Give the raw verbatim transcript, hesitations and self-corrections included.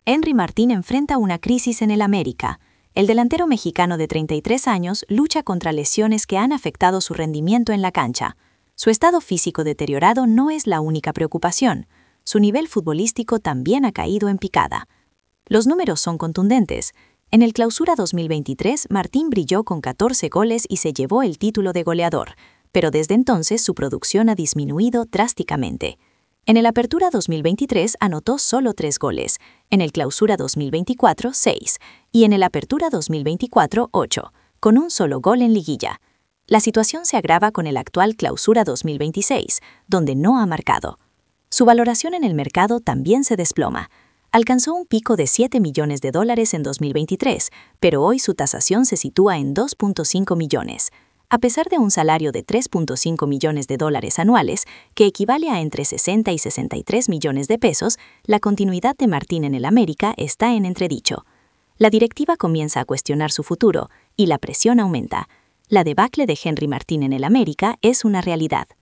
Henry Martín enfrenta una crisis en el América. El delantero mexicano de treinta y tres años lucha contra lesiones que han afectado su rendimiento en la cancha. Su estado físico deteriorado no es la única preocupación. Su nivel futbolístico también ha caído en picada. Los números son contundentes. En el Clausura dos mil veintitrés, Martín brilló con catorce goles y se llevó el título de goleador, pero desde entonces su producción ha disminuido drásticamente. En el Apertura dos mil veintitrés anotó solo tres goles, en el Clausura dos mil veinticuatro, seis, y en el Apertura dos mil veinticuatro, ocho, con un solo gol en liguilla. La situación se agrava con el actual Clausura dos mil veintiséis, donde no ha marcado. Su valoración en el mercado también se desploma. Alcanzó un pico de siete millones de dólares en dos mil veintitrés, pero hoy su tasación se sitúa en dos punto cinco millones. A pesar de un salario de tres punto cinco millones de dólares anuales, que equivale a entre sesenta y sesenta y tres millones de pesos, la continuidad de Martín en el América está en entredicho. La directiva comienza a cuestionar su futuro y la presión aumenta. La debacle de Henry Martín en el América es una realidad.